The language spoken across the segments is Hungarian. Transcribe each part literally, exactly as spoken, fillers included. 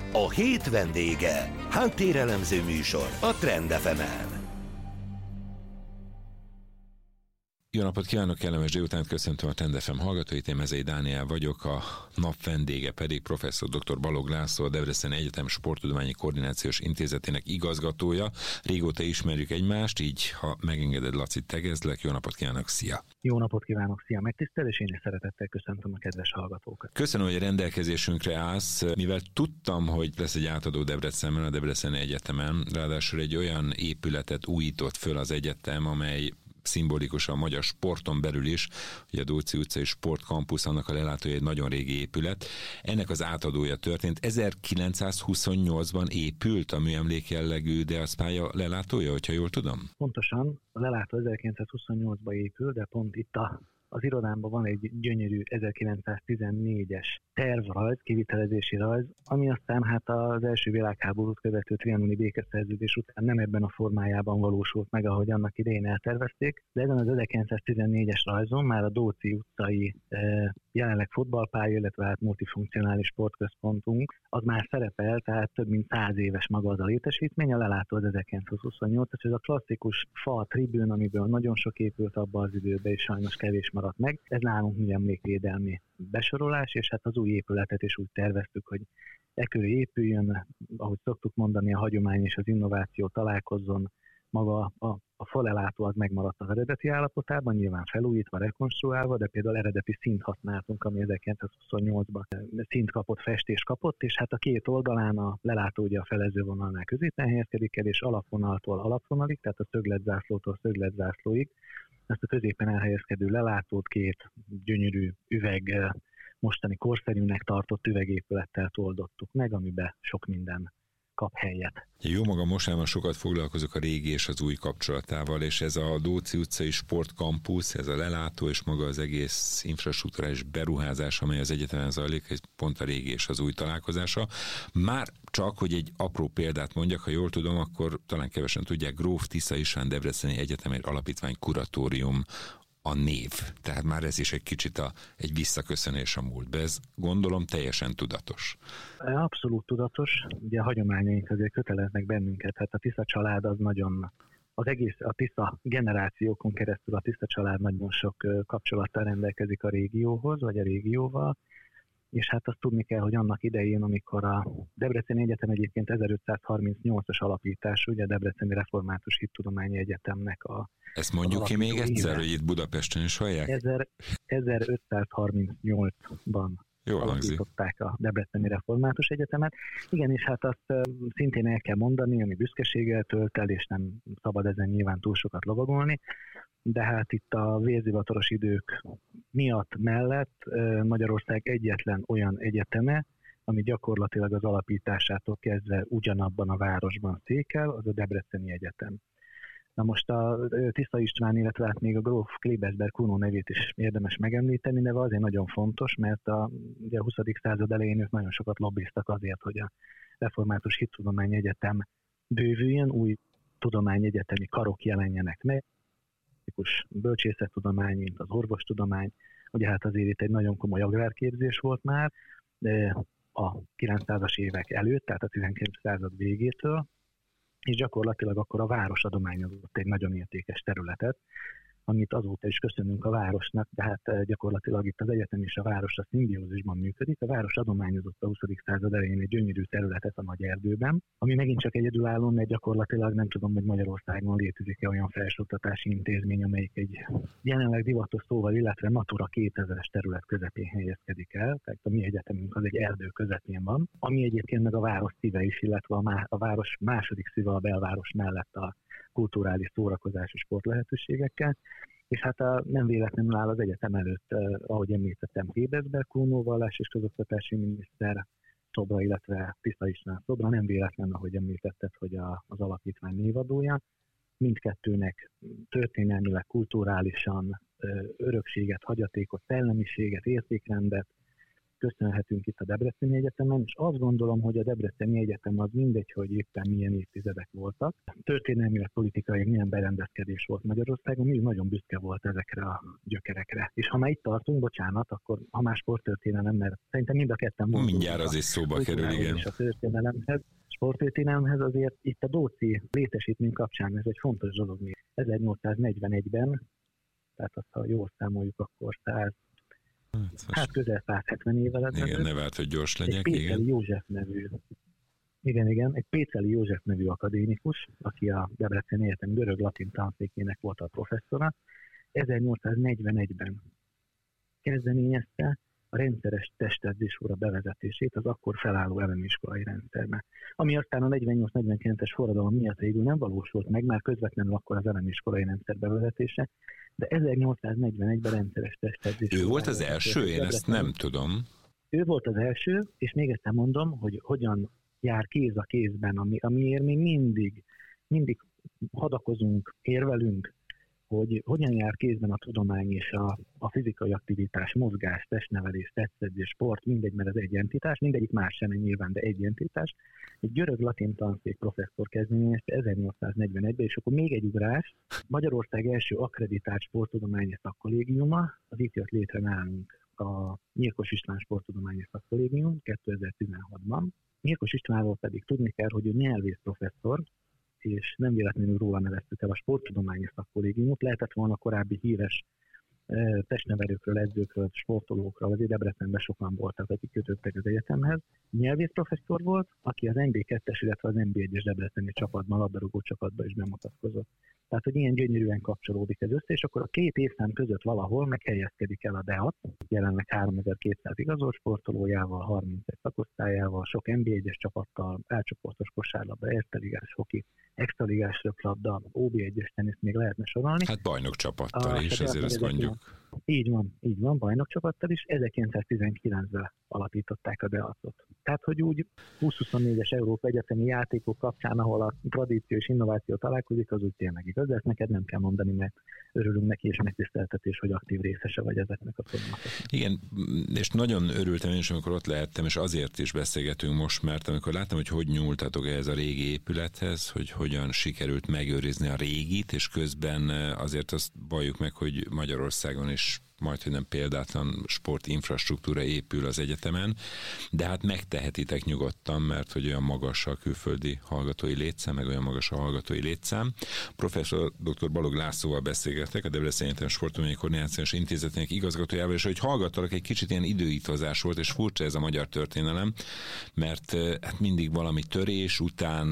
A hét vendége. Háttérelemző műsor a Trend ef emen. Jó napot kívánok, kellemes délután, köszöntöm a Trend ef em hallgatóit, én Mezei Dániel vagyok, a nap vendége pedig professzor dr. Balogh László, a Debreceni Egyetem Sporttudományi Koordinációs Intézetének igazgatója. Régóta ismerjük egymást, így ha megengeded, Laci, tegezlek. Jó napot kívánok, szia! Jó napot kívánok, szia! Megtisztel, és én is szeretettel köszöntöm a kedves hallgatókat. Köszönöm, hogy a rendelkezésünkre állsz, mivel tudtam, hogy lesz egy átadó Debrecenben, a Debreceni Egyetemen, ráadásul egy olyan épületet újított föl az egyetem, amely szimbolikusan a magyar sporton belül is, ugye a Dóczy utcai sportkampusz, annak a lelátója egy nagyon régi épület. Ennek az átadója történt. ezerkilencszázhuszonnyolcban épült a műemlék jellegű Deasz-pálya lelátója, hogyha jól tudom? Pontosan, a lelátó ezerkilencszázhuszonnyolcban épül, de pont itt a Az irodámban van egy gyönyörű ezerkilencszáztizennégyes tervrajz, kivitelezési rajz, ami aztán hát az első világháborút követő trianoni békeszerződés után nem ebben a formájában valósult meg, ahogy annak idején eltervezték, de ezen az ezerkilencszáztizennégyes rajzon már a Dóczy utcai eh, jelenleg futballpálya, illetve hát multifunkcionális sportközpontunk, az már szerepel, tehát több mint száz éves maga az a létesítmény, a lelátó az ezerkilencszázhuszonnyolc, és ez a klasszikus fa tribűn, amiből nagyon sok épült abban az időben, és sajnos kevés maradt meg. Ez nálunk műemlékvédelmi besorolás, és hát az új épületet is úgy terveztük, hogy e körül épüljön, ahogy szoktuk mondani, a hagyomány és az innováció találkozzon, maga a, a falelátó az megmaradt az eredeti állapotában, nyilván felújítva, rekonstruálva, de például eredeti színt használtunk, ami ezerkilencszázhuszonnyolcban színt kapott, festést kapott, és hát a két oldalán a lelátó ugye a felezővonalnál középen helyezkedik el, és alapvonaltól alapvonalig, tehát a szögletzászlótól szögletzászlóig, ezt a középen elhelyezkedő lelátót két gyönyörű üveg, mostani korszerűnek tartott üvegépülettel toldottuk meg, amiben sok minden kap helyet. Jó magam mostában sokat foglalkozok a régi és az új kapcsolatával, és ez a Dóczy utcai sportkampusz, ez a lelátó és maga az egész infrastruktúrális beruházás, amely az egyetemen zajlik, ez pont a régi és az új találkozása. Már csak, hogy egy apró példát mondjak, ha jól tudom, akkor talán kevesen tudják, Gróf Tisza István Debreceni Egyetem egy alapítvány kuratórium a név. Tehát már ez is egy kicsit a, egy visszaköszönés a múltba. Ez gondolom teljesen tudatos. Abszolút tudatos. Ugye a hagyományaink azért köteleznek bennünket. Hát a Tisza család az nagyon, az egész a Tisza generációkon keresztül a Tisza család nagyon sok kapcsolattal rendelkezik a régióhoz, vagy a régióval. És hát azt tudni kell, hogy annak idején, amikor a Debreceni Egyetem egyébként ezerötszázharmincnyolcas alapítás, ugye a Debreceni Református Hittudományi Egyetemnek a Ezt mondjuk ki még egyszer, hogy itt Budapesten is hallják? ezerötszázharmincnyolcban alapították a Debreceni Református Egyetemet. Igen, és hát azt szintén el kell mondani, ami büszkeséggel tölt el, és nem szabad ezen nyilván túl sokat lovagolni, de hát itt a vérzivataros idők miatt mellett Magyarország egyetlen olyan egyeteme, ami gyakorlatilag az alapításától kezdve ugyanabban a városban székel, az a Debreceni Egyetem. Na most a Tisza István, illetve hát még a gróf Klebersberg Kuno nevét is érdemes megemlíteni, neve azért nagyon fontos, mert a, ugye a huszadik század elején ők nagyon sokat lobbiztak azért, hogy a Református Hittudományi Egyetem bővüljön, új tudományegyetemi karok jelenjenek meg, bölcsészettudomány, mint az orvostudomány, ugye hát azért itt egy nagyon komoly agrárképzés volt már, de a kilencszázas évek előtt, tehát a tizenkilencedik század végétől, és gyakorlatilag akkor a város adományozott egy nagyon értékes területet, amit azóta is köszönünk a városnak, de hát gyakorlatilag itt az egyetem és a város a szimbiózisban működik. A város adományozott a huszadik század elején egy gyönyörű területet a Nagy Erdőben, ami megint csak egyedülálló, mert gyakorlatilag nem tudom, hogy Magyarországon létezik-e olyan felsőoktatási intézmény, amelyik egy jelenleg divatos szóval, illetve Natura kétezres terület közepén helyezkedik el, tehát a mi egyetemünk az egy erdő közepén van, ami egyébként meg a város szíve is, illetve a, má- a város második szíve a belváros mellett a kulturális szórakozási sport lehetőségekkel, és hát a, nem véletlenül áll az egyetem előtt, eh, ahogy említettem, Klebersberg Kuno vallás és közoktatási miniszter szobra, illetve Tisza István szobra, nem véletlen, ahogy említetted, hogy a, az alapítvány névadója. Mindkettőnek történelmileg, kulturálisan eh, örökséget, hagyatékot, szellemiséget, értékrendet, köszönhetünk itt a Debreceni Egyetemen, és azt gondolom, hogy a Debreceni Egyetem az mindegy, hogy éppen milyen évtizedek voltak. Történelmileg, politikai milyen berendezkedés volt Magyarországon, mi nagyon büszke volt ezekre a gyökerekre. És ha már itt tartunk, bocsánat, akkor ha más sporttörténelem, mert szerintem mind a ketten voltunk. Mindjárt az is szóba kerül, igen. És a történelemhez, sporttörténelemhez azért itt a Dóci létesítmény kapcsán ez egy fontos dolog még. ezernyolcszáznegyvenegyben, tehát azt, ha jól számoljuk, akkor száz, hát, hát közel száz hetven évvel ezelőtt. Igen, ne várt, hogy gyors legyek, Péceli igen. József nevű, igen, igen, egy Péceli József nevű akadémikus, aki a Debreceni Egyetem görög-latin tanszékének volt a professzora, ezernyolcszáznegyvenegyben kezdeményezte a rendszeres testedzésóra bevezetését az akkor felálló elemi iskolai rendszerbe. Ami aztán a negyvennyolc negyvenkilences forradalom miatt végül nem valósult meg, már közvetlenül akkor az elemi iskolai rendszer bevezetése, de ezernyolcszáznegyvenegyben rendszeres testedzésóra. Ő volt az első? Én ezt nem tudom. Ő volt az első, és még egyszer mondom, hogy hogyan jár kéz a kézben, ami, amiért mi mindig, mindig hadakozunk, érvelünk, hogy hogyan jár kézben a tudomány és a, a fizikai aktivitás, mozgás, testnevelés, testedzés, sport, mindegy, mert ez egy entitás, mindegyik más sem nyilván, de egy entitás. Egy görög-latin tanszék professzor kezdeményezte ezernyolcszáznegyvenegyben, és akkor még egy ugrás, Magyarország első akkreditált sporttudományi szakkollégiuma, az itt jött létre nálunk a Nyírkos István Sporttudományi Szakkollégium kétezer-tizenhatban. Nyírkos Istvánról pedig tudni kell, hogy ő nyelvész professzor, és nem véletlenül róla neveztük el a sporttudományi szakkollégiumot, lehetett volna korábbi híres testnevelőkről, edzőkről, sportolókról, azért Debrecenben sokan voltak, akik kötöttek az egyetemhez. Nyelvész professzor volt, aki az en bé kettes, illetve az en bé egyes debreceni csapatban, labdarúgó csapatban is bemutatkozott. Tehát, hogy ilyen gyönyörűen kapcsolódik ez össze, és akkor a két évszám között valahol meghelyezkedik el a DEAT, jelenleg háromezer-kétszáz igazolt sportolójával, harmincegy szakosztályával, sok en bé egyes csapattal, elcsoportos kosárlabda, ersteligás hoki, extraligás röplabda, ó bé egyes tenisz, még lehetne sorolni. Hát bajnok csapattal is, azért ezt mondjuk. Így van, így van, bajnok csapattal is. ezerkilencszáztizenkilencben alapították a DEAT-ot. Tehát, hogy úgy húsz-huszonnégyes Európa egyetemi játékok kapcsán, ahol a tradíció és innováció találkozik, az úgy tényleg igaz, de ezt neked nem kell mondani, mert örülünk neki, és megtiszteltetés, hogy aktív részese vagy ezeknek a folyamatoknak. Igen, és nagyon örültem én is, amikor ott lehettem, és azért is beszélgetünk most, mert amikor láttam, hogy hogy nyúltatok ehhez a régi épülethez, hogy hogyan sikerült megőrizni a régit, és közben azért azt valljuk meg, hogy Magyarországon is majdhogy nem példátlan sportinfrastruktúra épül az egyetemen, de hát megtehetitek nyugodtan, mert hogy olyan magas a külföldi hallgatói létszám, meg olyan magas a hallgatói létszám. Professzor dr. Balogh Lászlóval beszélgetek, a Debreceni Egyetem Sporttudományi Koordinációs Intézetének igazgatójával, és hogy hallgattalak, egy kicsit ilyen időítozás volt, és furcsa ez a magyar történelem, mert hát mindig valami törés után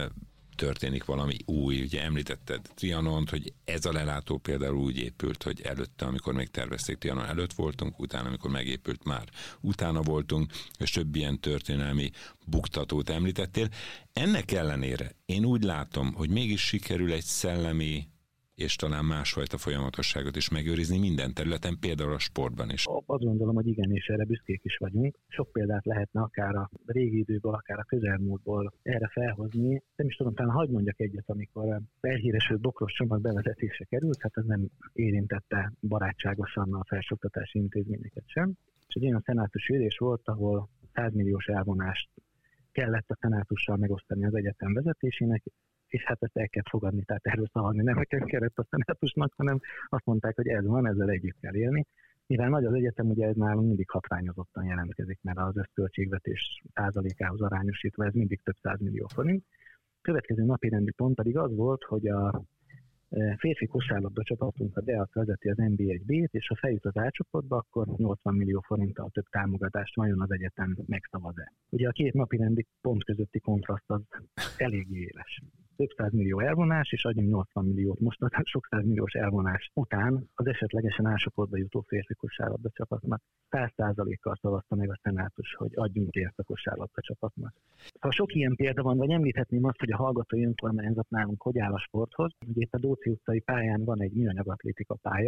történik valami új. Ugye említetted Trianont, hogy ez a lelátó például úgy épült, hogy előtte, amikor még tervezték, Trianon előtt voltunk, utána, amikor megépült, már utána voltunk, és több ilyen történelmi buktatót említettél. Ennek ellenére én úgy látom, hogy mégis sikerül egy szellemi és talán másfajta folyamatosságot is megőrizni minden területen, például a sportban is. Azt gondolom, hogy igen, és erre büszkék is vagyunk. Sok példát lehetne akár a régi időből, akár a közelmúltból erre felhozni. Nem is tudom, talán hadd mondjak egyet, amikor elhíresült Bokros csomag bevezetése került, hát ez nem érintette barátságosan a felsőoktatási intézményeket sem. És egy olyan szenátusi ülés volt, ahol száz milliós elvonást kellett a szenátussal megosztani az egyetem vezetésének, és hát ezt el kell fogadni, tehát erről szavazni nem nekem kellett a szenátusnak, hanem azt mondták, hogy ez van, ezzel együtt kell élni. Mivel nagy az egyetem, ugye ez nálunk mindig hatványozottan jelentkezik, mert az összköltségvetés százalékához arányosítva ez mindig több százmillió forint. Következő napi rendi pont pedig az volt, hogy a férfi kosárlabda csapatunk, a DEAT vezeti az en bé egy bé-t, és ha feljut az A-csoportba, akkor nyolcvan millió forinttal több támogatást vajon az egyetem megszavaz-e. Ugye a két napi rendi pont közötti kontraszt az eléggé éles. Több százmillió elvonás, és adjunk nyolcvan milliót most a sok százmilliós elvonás után az esetlegesen A-csoportba jutó férfi kosárlabda csapatnak száz százalékkal szavazta meg a szenátus, hogy adjunk ki ezt a kosárlabda csapatnak. Szóval sok ilyen példa van, vagy említhetném azt, hogy a hallgatói önkormányzat nálunk hogy áll a sporthoz. Ugye itt a Dóci utcai pályán van egy műanyag atlétika pálya,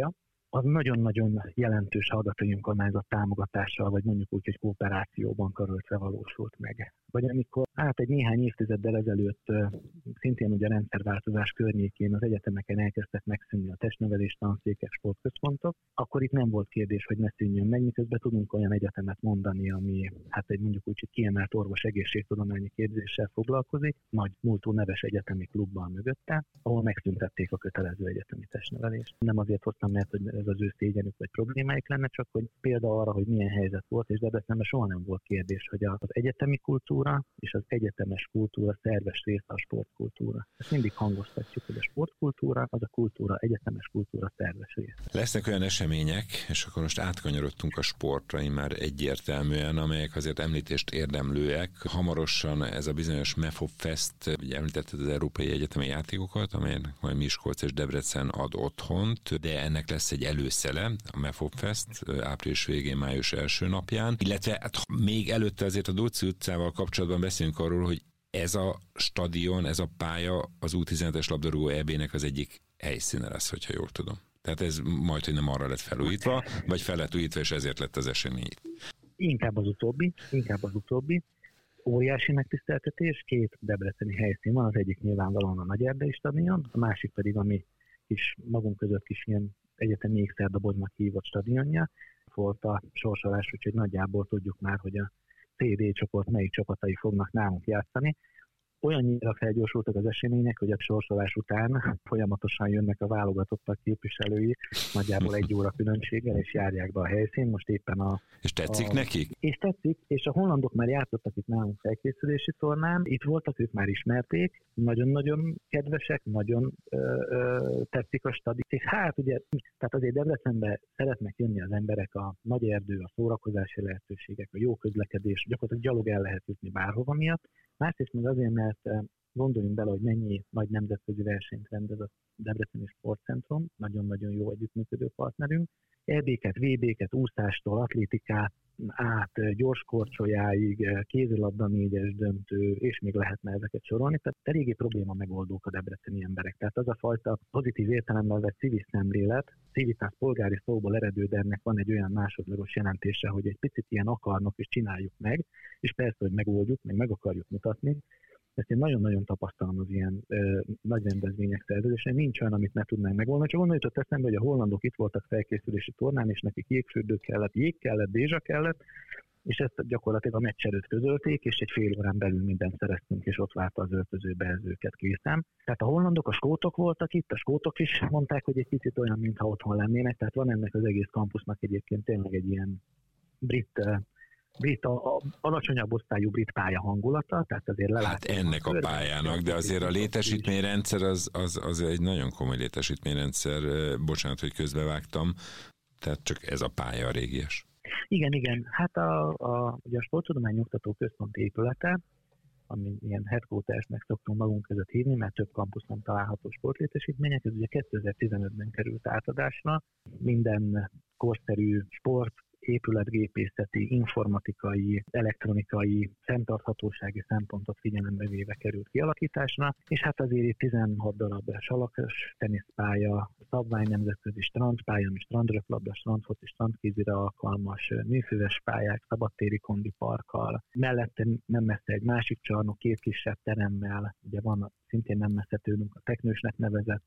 az nagyon-nagyon jelentős hallgatói önkormányzat támogatással, vagy mondjuk úgy, hogy kooperációban karöltve valósult meg. Vagy amikor hát egy néhány évtizeddel ezelőtt szintén ugye a rendszerváltozás környékén az egyetemeken elkezdtek megszűnni a testnevelés tanszékek, sportközpontok, akkor itt nem volt kérdés, hogy ne szűnjön meg, miközben tudunk olyan egyetemet mondani, ami hát egy mondjuk úgy, hogy kiemelt orvos egészségtudományi képzéssel foglalkozik, nagy múltú neves egyetemi klubban mögötte, ahol megszüntették a kötelező egyetemi testnevelést. Nem azért hoztam, mert hogy ez az ő szégyenük vagy problémáik lenne, csak hogy példa arra, hogy milyen helyzet volt, és Debrecenben soha nem volt kérdés, hogy az egyetemi kultúra és az egyetemes kultúra szerves része a sportkultúra. Ezt mindig hangoztatjuk, hogy a sportkultúra az a kultúra, egyetemes kultúra szerves része. Lesznek olyan események, és akkor most átkanyarodtunk a sportra már egyértelműen, amelyek azért említést érdemlőek. Hamarosan ez a bizonyos MEFOP Fest, ugye említetted az Európai Egyetemi Játékokat, amelynek majd Miskolc és Debrecen ad otthont, de ennek lesz egy előszele, a MEFOP Fest, április végén, május első napján, illetve hát még előtte azért a Dóczi utcával kapcsolatban beszélünk arról, hogy ez a stadion, ez a pálya az U tizenhetes labdarúgó é bé-nek az egyik helyszíne lesz, hogyha jól tudom. Tehát ez majd, hogy nem arra lett felújítva, vagy fel lett újítva, és ezért lett az esemény. Inkább az utóbbi, inkább az utóbbi. Óriási megtiszteltetés, két debreceni helyszín van, az egyik nyilvánvalóan a Nagyerdei stadion, a másik pedig a mi kis, magunk között kis ilyen egyetemi ékszerdoboznak hívott stadionja. Volt a sorsolás, úgyhogy nagyjából tudjuk már, hogy a cé dé csoport melyik csapatai fognak nálunk játszani. Olyannyira felgyorsultak az események, hogy a sorsolás után folyamatosan jönnek a válogatottak képviselői, nagyjából egy óra különbséggel, és járják be a helyszín. Most éppen a... És tetszik a, nekik? És tetszik, és a hollandok már játszottak itt nálunk felkészülési tornán, itt voltak, ők már ismerték, nagyon-nagyon kedvesek, nagyon ö, ö, tetszik a stadion. És hát ugye, tehát azért Debrecenbe szeretnek jönni az emberek, a nagy erdő, a szórakozási lehetőségek, a jó közlekedés, gyakorlatilag gyalog el lehet jutni bárhova miatt. Másrészt meg azért, mert gondoljunk bele, hogy mennyi nagy nemzetközi versenyt rendez a Debreceni Sportcentrum, nagyon-nagyon jó együttműködő partnerünk. é bé-ket, vé bé-ket, úszástól, atlétikát át, gyorskorcsolyáig, kézilabda négyes döntő, és még lehetne ezeket sorolni. Tehát eléggé probléma megoldók a debreceni emberek. Tehát az a fajta pozitív értelemben vett civil szemlélet, civitas polgári szóból eredő, de ennek van egy olyan másodlagos jelentése, hogy egy picit ilyen akarnak, és csináljuk meg, és persze, hogy megoldjuk, meg meg akarjuk mutatni. Ezt én nagyon-nagyon tapasztalom az ilyen ö, nagy rendezvények szervezésén. Nincs olyan, amit ne tudnánk megoldani. Csak onnan jutott eszembe, hogy a hollandok itt voltak felkészülési tornán, és nekik jégfürdő kellett, jég kellett, dézsa kellett, és ezt gyakorlatilag a meccs előtt közölték, és egy fél órán belül mindent szereztünk, és ott várta az öltözőbe, ez őket készen. Tehát a hollandok, a skótok voltak itt, a skótok is mondták, hogy egy picit olyan, mintha otthon lennének, tehát van ennek az egész kampusznak egyébként tényleg egy ilyen brit, brit a, a alacsonyabb osztályú brit pálya hangulata, tehát azért lelátjuk. Hát ennek a pályának, de azért a létesítményrendszer az, az, az egy nagyon komoly létesítményrendszer, bocsánat, hogy közbevágtam, tehát csak ez a pálya a régies. Igen, igen. Hát a, a, ugye a Sporttudományi Oktató Központ épülete, ami ilyen headquartersnek szoktunk magunk között hívni, mert több kampuszon található sportlétesítmények, ez ugye kétezer-tizenötben került átadásra. Minden korszerű sport, épületgépészeti, informatikai, elektronikai, fenntarthatósági szempontot figyelembe véve került kialakításra, és hát azért itt tizenhat darab salakos teniszpálya, szabvány nemzetközi strandpálya, ami strandröplabda, strandfoci, strandkézire alkalmas, műfüves pályák, szabadtéri kondiparkkal, mellette nem messze egy másik csarnok, két kisebb teremmel, ugye van szintén nem messze tőlünk a teknősnek nevezett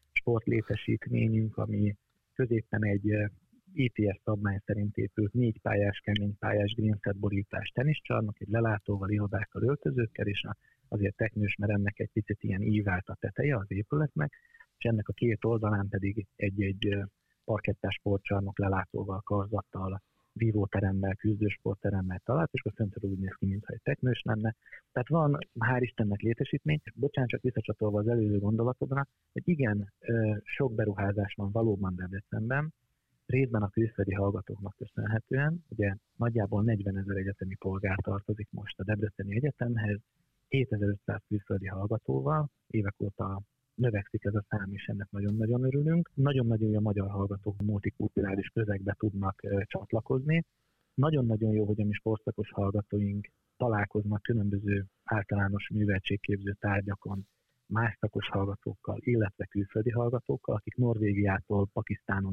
sportlétesítményünk, ami középen egy i té es szabvány szerint épült négy pályás, kemény pályás greenset borítás teniszcsarnok, egy lelátóval, irodákkal, öltözőkkel, és azért teknős, mert ennek egy picit ilyen ívált a teteje az épületnek, és ennek a két oldalán pedig egy-egy parkettás sportcsarnok lelátóval, karzattal, vívóteremmel, küzdősportteremmel talált, és akkor föntről úgy néz ki, mintha egy teknős lenne. Tehát van, hál' Istennek létesítmény, bocsánat, csak visszacsatolva az előző gondolatodra, hogy igen, sok beruházás van valóban Debrecenben, részben a külföldi hallgatóknak köszönhetően, ugye nagyjából negyvenezer egyetemi polgár tartozik most a Debreceni Egyetemhez, hétezer-ötszáz külföldi hallgatóval, évek óta növekszik ez a szám, és ennek nagyon-nagyon örülünk. Nagyon-nagyon jó a magyar hallgatók multikulturális közegbe tudnak uh, csatlakozni. Nagyon-nagyon jó, hogy a mi sportszakos hallgatóink találkoznak különböző általános műveltségképző tárgyakon más szakos hallgatókkal, illetve külföldi hallgatókkal, akik Norvégiától, Pakisztánon át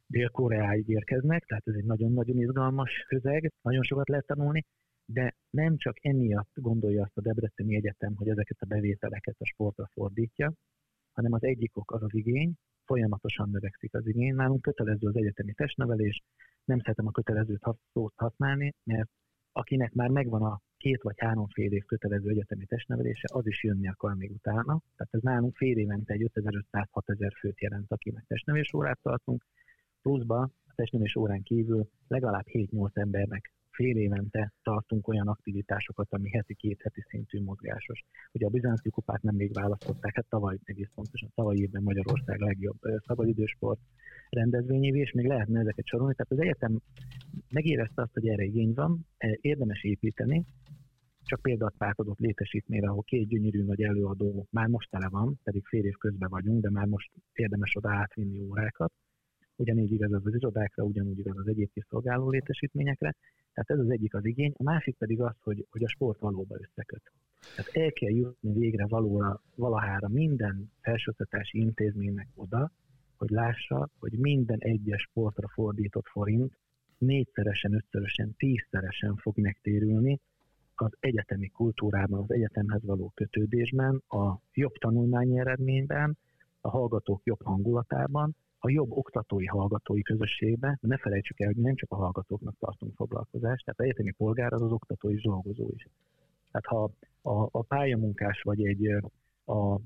Dél-Koreáig érkeznek, tehát ez egy nagyon-nagyon izgalmas közeg, nagyon sokat lehet tanulni, de nem csak emiatt gondolja azt a Debreceni Egyetem, hogy ezeket a bevételeket a sportra fordítja, hanem az egyik ok az az igény, folyamatosan növekszik az igény. Nálunk kötelező az egyetemi testnevelés, nem szeretem a kötelezőt szót használni, mert akinek már megvan a két vagy három fél év kötelező egyetemi testnevelése, az is jönni akar még utána. Tehát ez nálunk fél évente egy ötezer-ötszáz-hatezer főt jelent, akinek testnevelés órát tartunk, pluszba a testnevelés órán kívül legalább hét-nyolc embernek fél évente tartunk olyan aktivitásokat, ami heti, két heti szintű mozgásos. Ugye a Bizánci kupát nemrég választották, hát tavaly egész pontosan, tavaly évben Magyarország legjobb szabadidősport rendezvényévé, és még lehetne ezeket sorolni. Tehát az egyetem megérezte azt, hogy erre igény van, érdemes építeni, csak példát adott létesítményre, ahol két gyönyörű nagy előadó már most tele van, pedig fél év közben vagyunk, de már most érdemes oda átvinni órákat. Ugyanígy igaz az az irodákra, ugyanúgy igaz az egyéb kiszolgáló létesítményekre. Tehát ez az egyik az igény, a másik pedig az, hogy, hogy a sport valóban összeköt. Tehát el kell jutni végre valóra, valahára minden felsőoktatási intézménynek oda, hogy lássa, hogy minden egyes sportra fordított forint négyszeresen, ötszörösen, tízszeresen fog megtérülni az egyetemi kultúrában, az egyetemhez való kötődésben, a jobb tanulmányi eredményben, a hallgatók jobb hangulatában, a jobb oktatói, hallgatói közösségben, ne felejtsük el, hogy nem csak a hallgatóknak tartunk foglalkozást, tehát az egyetemi polgár az az oktató és dolgozó is. Tehát ha a, a pályamunkás vagy egy a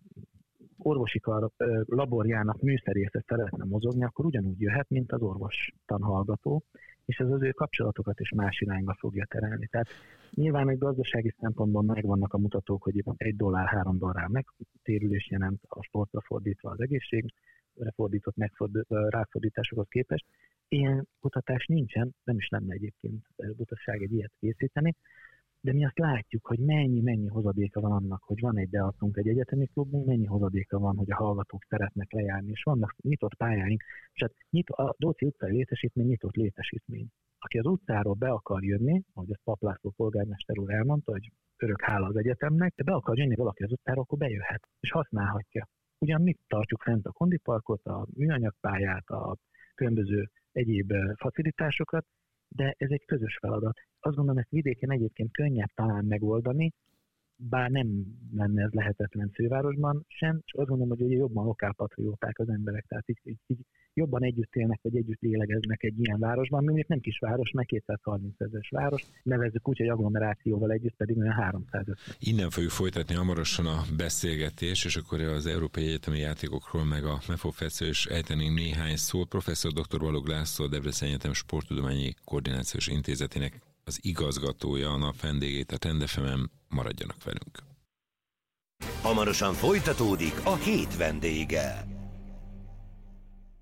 orvosi kar laborjának műszerésze szeretne mozogni, akkor ugyanúgy jöhet, mint az orvostan hallgató, és ez az ő kapcsolatokat is más irányba fogja terelni. Tehát nyilván egy gazdasági szempontból megvannak a mutatók, hogy egy dollár, három dollár megtérülés jelent a sportra fordítva az egészségre fordított megfordít, ráfordításokhoz képest. Ilyen kutatás nincsen, nem is lenne egyébként butasság egy ilyet készíteni, de mi azt látjuk, hogy mennyi-mennyi hozadéka van annak, hogy van egy deatunk, egy egyetemi klubunk, mennyi hozadéka van, hogy a hallgatók szeretnek lejárni, és vannak nyitott pályáink, és hát nyitó, a Dóczi utcai létesítmény nyitott létesítmény. Aki az utcáról be akar jönni, ahogy ezt Pap László polgármester úr elmondta, hogy örök hála az egyetemnek, de be akar jönni valaki az utcáról, akkor bejöhet, és használhatja. Ugyan mit tartjuk fent a kondiparkot, a műanyagpályát, a különböző egyéb facilitásokat, de ez egy közös feladat. Azt gondolom, ezt vidéken egyébként könnyebb talán megoldani, bár nem lenne ez lehetetlen fővárosban sem, és azt gondolom, hogy jobban lokálpatrióták az emberek, tehát így, így, így jobban együtt élnek, vagy együtt lélegeznek egy ilyen városban, mondjuk nem kisváros, meg kétszázharmincezeres város, nevezzük úgy, hogy agglomerációval együtt pedig olyan háromszázötven. Innen fogjuk folytatni hamarosan a beszélgetést, és akkor az Európai Egyetemi Játékokról meg a MEFO Fesztivál is ejtenénk néhány szót. Professzor dr. Balogh László, Debreceni Egyetem Sporttudományi Koordinációs Intézetének az igazgatója, a nap vendégét, a Trend ef emen, maradjanak velünk. Hamarosan folytatódik a hét vendége.